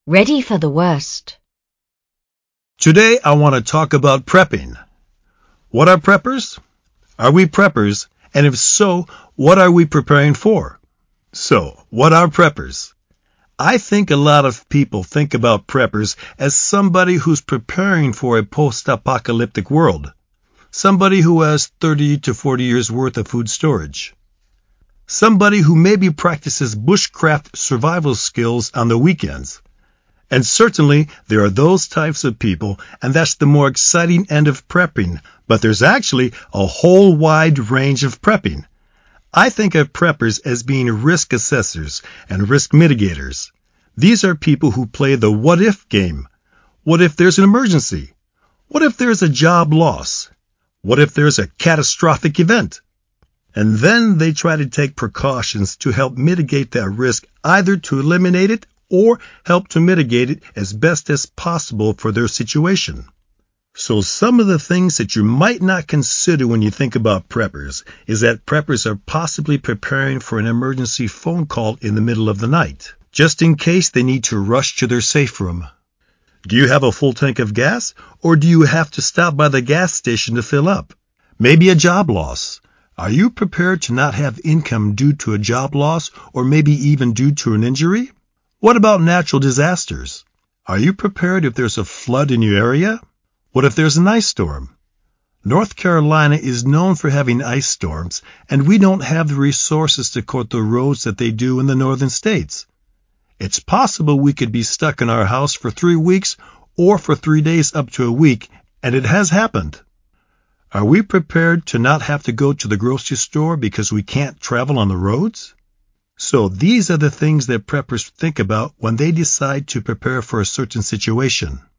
Ready for the worst. Today I want to talk about prepping. What are preppers? Are we preppers? And if so, what are we preparing for? So, what are preppers? I think a lot of people think about preppers as somebody who's preparing for a post-apocalyptic world. Somebody who has 30 to 40 years worth of food storage. Somebody who maybe practices bushcraft survival skills on the weekends. And certainly there are those types of people, and that's the more exciting end of prepping. But there's actually a whole wide range of prepping. I think of preppers as being risk assessors and risk mitigators. These are people who play the what-if game. What if there's an emergency? What if there's a job loss? What if there's a catastrophic event? And then they try to take precautions to help mitigate that risk, either to eliminate it or help to mitigate it as best as possible for their situation. So some of the things that you might not consider when you think about preppers is that preppers are possibly preparing for an emergency phone call in the middle of the night, just in case they need to rush to their safe room. Do you have a full tank of gas, or do you have to stop by the gas station to fill up? Maybe a job loss. Are you prepared to not have income due to a job loss, or maybe even due to an injury? What about natural disasters? Are you prepared if there's a flood in your area? What if there's an ice storm? North Carolina is known for having ice storms, and we don't have the resources to coat the roads that they do in the northern states. It's possible we could be stuck in our house for 3 weeks or for 3 days up to a week, and it has happened. Are we prepared to not have to go to the grocery store because we can't travel on the roads? So these are the things that preppers think about when they decide to prepare for a certain situation.